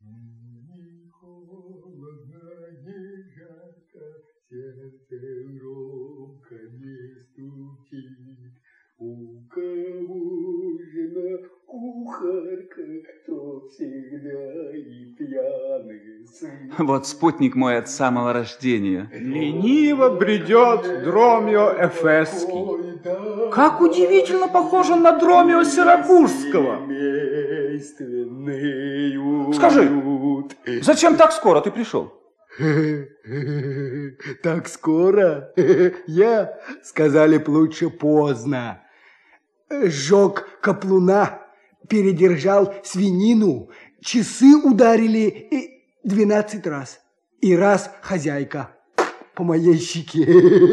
Ни холодно, ни жарко, сердце громко не стучит. У кого жена кухарка, то всегда и пьяный сын. Вот спутник мой от самого рождения. Лениво бредет Дромио Эфесский. Как удивительно похож он на Дромио Сиракузского. Скажи, зачем так скоро ты пришел? Так скоро? Сказали б лучше поздно. Сжег каплуна, передержал свинину, часы ударили 12 раз. И раз хозяйка по моей щеке.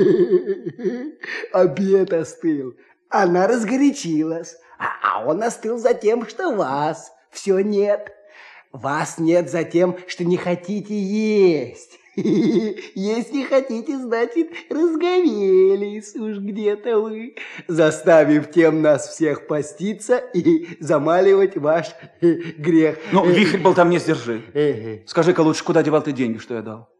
Обед остыл. Она разгорячилась, а он остыл за тем, что вас все нет. Вас нет за тем, что не хотите есть. Если хотите, значит, разговелись уж где-то вы, заставив тем нас всех поститься и замаливать ваш грех. Ну, вихрь был там, не сдержи. Скажи-ка лучше, куда девал ты деньги, что я дал?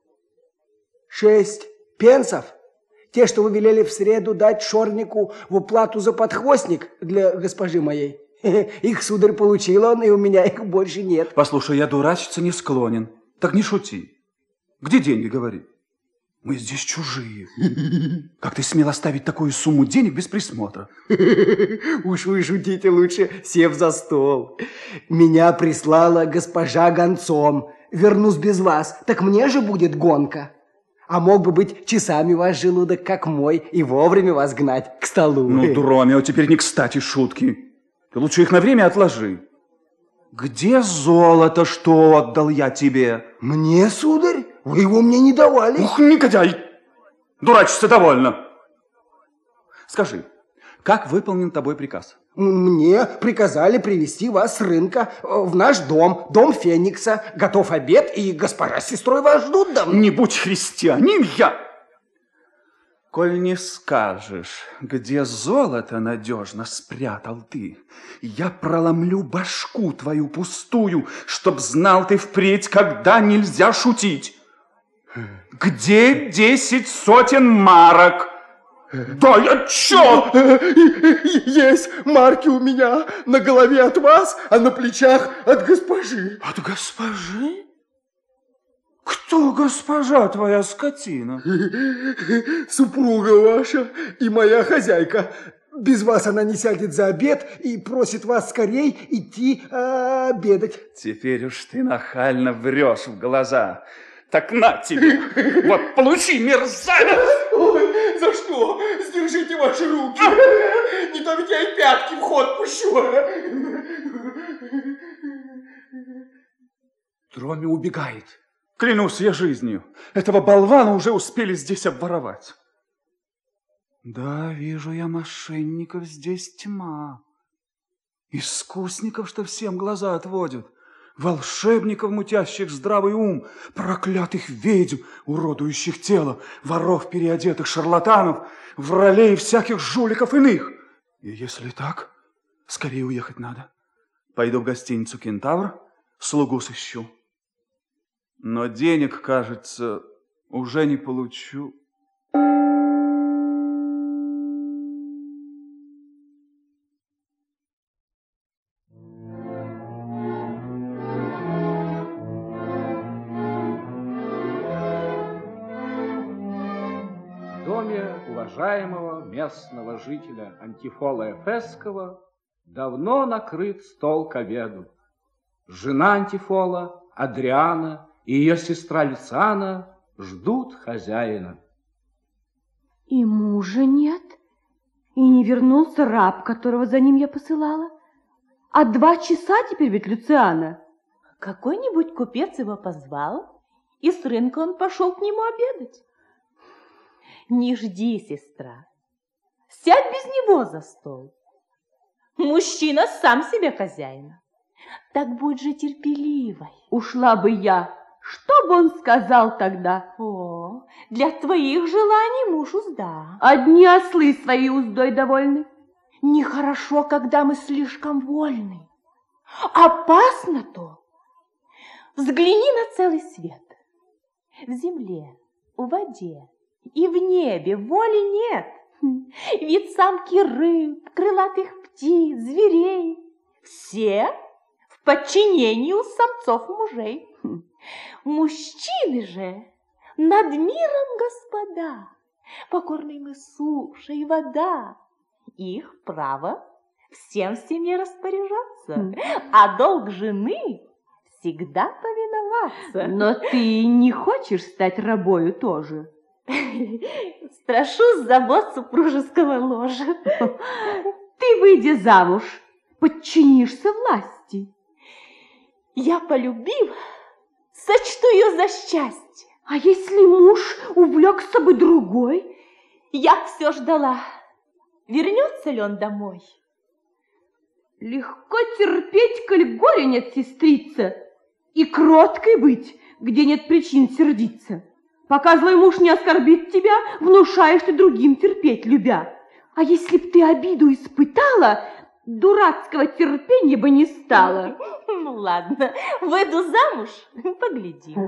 6 пенсов. Те, что вы велели в среду дать шорнику в уплату за подхвостник для госпожи моей. Их, сударь, получил он, и у меня их больше нет. Послушай, я дурачиться не склонен. Так не шути. Где деньги, говори? Мы здесь чужие. Как ты смел оставить такую сумму денег без присмотра? Уж вы шутите лучше, сев за стол. Меня прислала госпожа гонцом. Вернусь без вас, так мне же будет гонка. А мог бы быть часами ваш желудок, как мой, и вовремя вас гнать к столу. Ну, Дромио, теперь не кстати шутки. Ты лучше их на время отложи. Где золото, что отдал я тебе? Мне, сударь? Вы его мне не давали. Ух, негодяй! Дурачиться довольно. Скажи, как выполнен тобой приказ? Мне приказали привести вас с рынка в наш дом, дом Феникса. Готов обед, и госпожа с сестрой вас ждут давно. Не будь христианин, я... Коль не скажешь, где золото надежно спрятал ты, я проломлю башку твою пустую, чтоб знал ты впредь, когда нельзя шутить. Где 10 сотен марок? Дай отчет! Есть марки у меня на голове от вас, а на плечах от госпожи. От госпожи? Кто госпожа твоя скотина? Супруга ваша и моя хозяйка. Без вас она не сядет за обед и просит вас скорей идти обедать. Теперь уж ты нахально врешь в глаза. Так на тебе! Вот, получи, мерзавец! Ой, за что? Сдержите ваши руки. Не то ведь я и пятки в ход пущу. Дроми убегает. Клянусь я жизнью, этого болвана уже успели здесь обворовать. Да, вижу я мошенников, здесь тьма. Искусников, что всем глаза отводят. Волшебников, мутящих здравый ум. Проклятых ведьм, уродующих тело. Воров, переодетых, шарлатанов. Вралей всяких жуликов иных. И если так, скорее уехать надо. Пойду в гостиницу «Кентавр», слугу сыщу. Но денег, кажется, уже не получу. В доме уважаемого местного жителя Антифола Эфесского давно накрыт стол к обеду. Жена Антифола, Адриана, и ее сестра Люциана ждут хозяина. И мужа нет, и не вернулся раб, которого за ним я посылала. А 2 часа теперь ведь, Люциана. Какой-нибудь купец его позвал, и с рынка он пошел к нему обедать. Не жди, сестра, сядь без него за стол. Мужчина сам себе хозяин. Так будь же терпеливой. Ушла бы я. Что бы он сказал тогда? О, для твоих желаний муж узда. Одни ослы своей уздой довольны. Нехорошо, когда мы слишком вольны. Опасно то. Взгляни на целый свет. В земле, в воде и в небе воли нет. Ведь самки рыб, крылатых птиц, зверей все в подчинении у самцов мужей. Мужчины же над миром господа, покорны им и суша, и вода. Их право всем в семье распоряжаться, а долг жены всегда повиноваться. Но ты не хочешь стать рабою тоже? Страшусь забот супружеского ложа. Ты, выйдя замуж, подчинишься власти. Я, полюбив, сочту ее за счастье. А если муж увлекся бы другой? Я все ждала, вернется ли он домой. Легко терпеть, коль горя нет, сестрица, и кроткой быть, где нет причин сердиться. Пока злой муж не оскорбит тебя, внушаешь ты другим терпеть, любя. А если б ты обиду испытала, дурацкого терпения бы не стало. Ну ладно, выйду замуж, поглядим.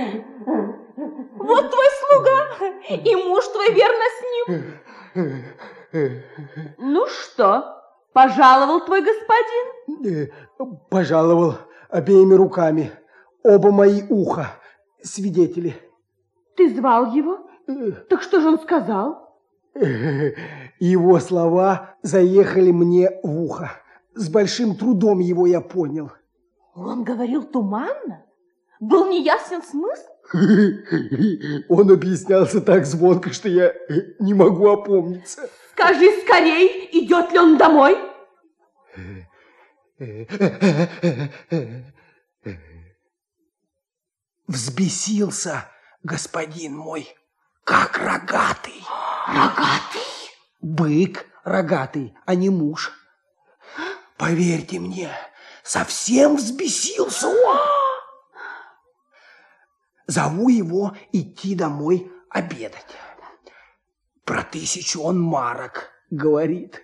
Вот твой слуга, и муж твой верно с ним. Ну что, пожаловал твой господин? Пожаловал обеими руками. Оба мои уха свидетели. Ты звал его? Так что же он сказал? Его слова заехали мне в ухо. С большим трудом его я понял. Он говорил туманно? Был неясен смысл? Он объяснялся так звонко, что я не могу опомниться. Скажи скорей, идет ли он домой? Взбесился господин мой, как рогатый. Рогатый? Бык рогатый, а не муж. Поверьте мне, совсем взбесился он. Зову его идти домой обедать. Про 1000 он марок говорит.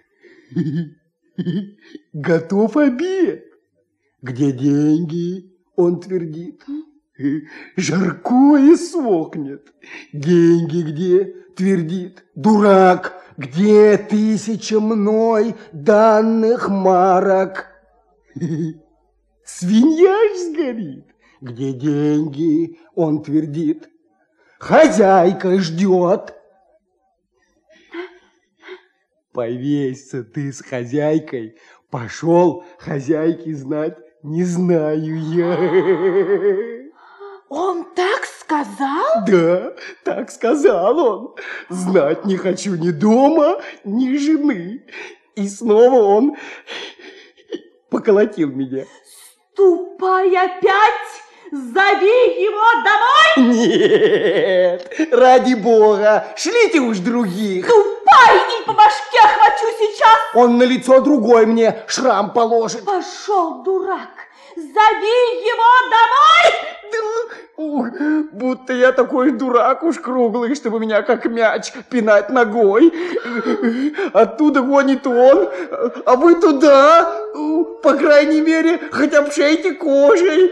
Готов обед. Где деньги? Он твердит. Жаркое сохнет. Деньги где? Твердит. Дурак, где 1000 мной данных марок? Свинья ж сгорит. Где деньги? Он твердит. Хозяйка ждет. Повесься ты с хозяйкой. Пошел хозяйке знать, не знаю я. Он так сказал? Да, так сказал он. Знать не хочу ни дома, ни жены. И снова он поколотил меня. Ступай опять, зови его домой! Нет, ради бога, шлите уж других. Ступай, и по башке хвачу сейчас! Он на лицо другой мне шрам положит. Пошел, дурак, зови его домой! Будто я такой дурак уж круглый, чтобы меня как мяч пинать ногой. Оттуда гонит он, а вы туда, по крайней мере, хоть обшейте кожей.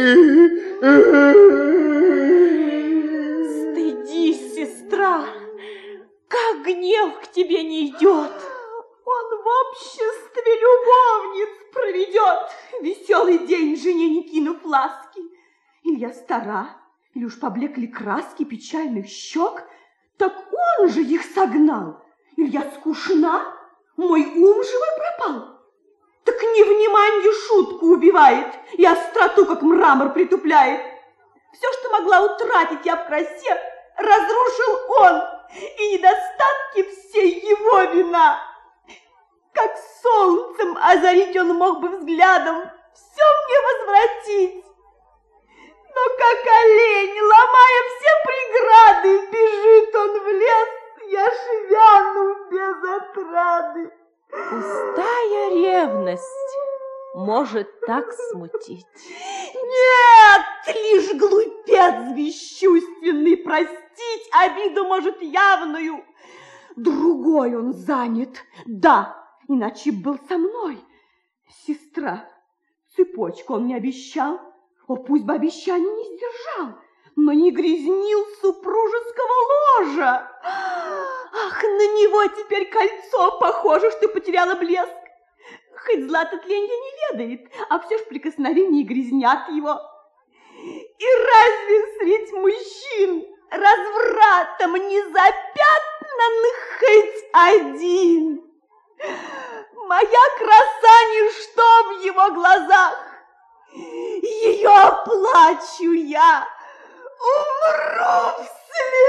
Стыдись, сестра, как гнев к тебе не идет. Он в обществе любовниц проведет веселый день, жене не кинув ласки. Или я стара, или уж поблекли краски печальных щек, так он же их согнал. Или я скучна, мой ум живой пропал. Так невнимание шутку убивает и остроту, как мрамор, притупляет. Все, что могла утратить я в красе, разрушил он, и недостатки всей его вина. Как солнцем озарить он мог бы взглядом, все мне возвратить. Но как олень, ломая все преграды, бежит он в лес, я ж вяну без отрады. Пустая ревность может так смутить. Нет, лишь глупец бесчувственный простить обиду может явную. Другой он занят, да, иначе был со мной. Сестра, цепочку он мне обещал. О, пусть бы обещание не сдержал, но не грязнил супружеского ложа. Ах, на него теперь кольцо похоже, что потеряло блеск. Хоть злато тленья не ведает, а все ж прикосновения грязнят его. И разве средь мужчин развратом не запятнан хоть один? Моя краса ничто в его глазах. Ее оплачу я, умру в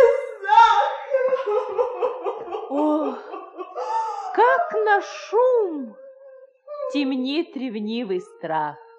слезах. О, как на шум темнеет ревнивый страх.